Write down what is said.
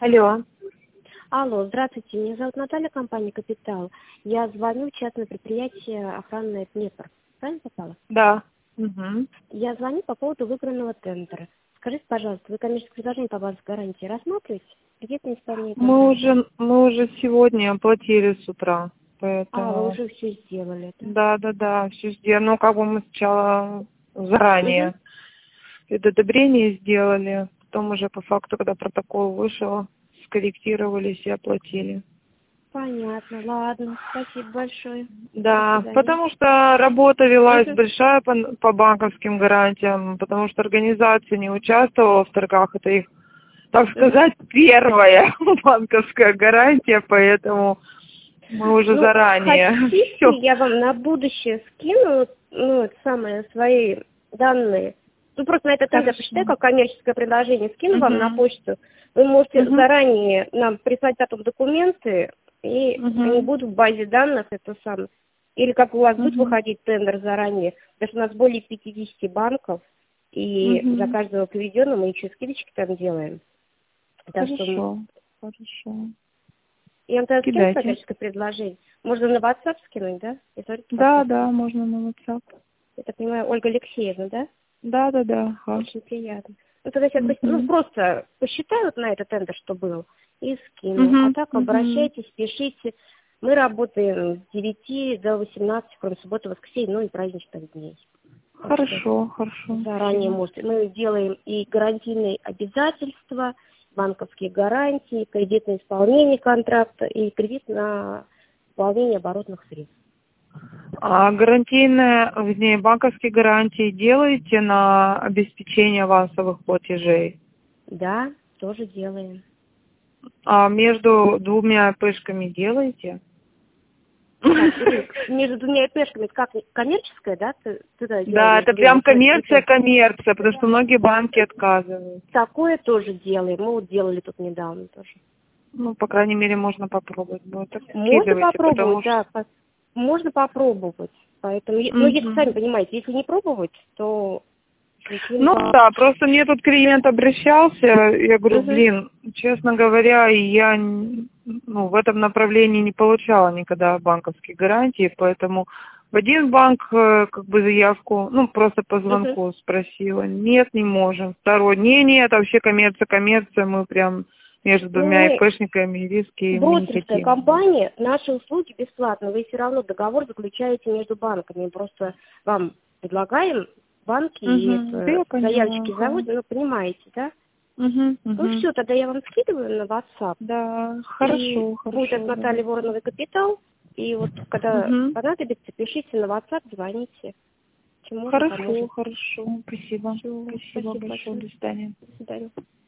Алло. Алло, здравствуйте, меня зовут Наталья, компания «Капитал». Я звоню в частное предприятие «Охранное Днепр». Правильно попала? Да. Угу. Я звоню по поводу выигранного тендера. Скажите, пожалуйста, вы коммерческое предложение по базе гарантии рассматриваете? Кредитное исполнение контракта? Мы уже сегодня оплатили с утра, Вы поэтому... уже все сделали, да? Да, все сделали. Ну, как бы мы сначала заранее Угу. предодобрение сделали, потом уже по факту, когда протокол вышел, скорректировались и оплатили. Понятно, ладно, спасибо большое. До Да, свидания. потому что работа велась Угу. большая по банковским гарантиям, потому что организация не участвовала в торгах, это их, так Угу. сказать, первая банковская гарантия, поэтому мы уже Ну, заранее все. хотите, я вам на будущее скину, это самое, свои данные. Ну, просто на этот тендер Хорошо. посчитаю, как коммерческое предложение, скину вам на Угу. почту. Вы можете Угу. заранее нам прислать потом документы, и они Угу. будут в базе данных, это самое. Или как у вас будет Угу. выходить тендер заранее, потому что у нас более 50 банков, и за Угу. каждого приведенного мы еще скидочки там делаем. Так что Хорошо. Хорошо. я вам тогда скину Кидайте. коммерческое предложение. Можно на WhatsApp скинуть, да? Я смотрю, Да, можно на WhatsApp. я так понимаю, Ольга Алексеевна, да? Да. Ага. Очень приятно. Ну, тогда сейчас Угу. просто посчитаю вот на этот тендер, что был, и скину. А Угу. так Угу. обращайтесь, пишите. Мы работаем с 9 до 18, кроме субботы, воскресенья, ну и праздничных дней. Так что Хорошо. заранее Спасибо. можете. Мы делаем и гарантийные обязательства, банковские гарантии, кредитное исполнение контракта и кредит на исполнение оборотных средств. А гарантийные, вернее, банковские гарантии делаете на обеспечение авансовых платежей? Да, тоже делаем. А между двумя пышками делаете? Так, между двумя пешками, это как коммерческая, да, ты туда делаешь Да, между это двумя прям коммерция, потому что многие банки отказывают. Такое тоже делаем. Мы вот делали тут недавно тоже. Ну, по крайней мере, можно попробовать будет. Так Можно скидывайте, попробовать, потому что... да, можно попробовать. Поэтому, ну, если сами Мгм. понимаете, если не пробовать, то ничего не Ну получится. да, просто мне тут клиент обращался, я говорю, Угу. честно говоря, я в этом направлении не получала никогда банковских гарантий, поэтому в один банк как бы заявку, просто по Угу. звонку спросила, нет, не можем. Второй, нет, вообще коммерция, мы прям между Ну, двумя мы ИПшниками риски мы не брокерская хотим. компания, наши услуги бесплатны. Вы все равно договор заключаете между банками. Просто вам предлагаем банки и Угу, это, я поняла, заявочки ага. заводим, вы понимаете, да? Ну Угу. все, тогда я вам скидываю на WhatsApp. Да, И хорошо, будет от да. Натальи Вороновой «Капитал». И вот когда Угу. понадобится, пишите на WhatsApp, звоните. Чем можем, Хорошо, поможем. Спасибо. Все, Спасибо спасибо большое. большое. До свидания. До свидания.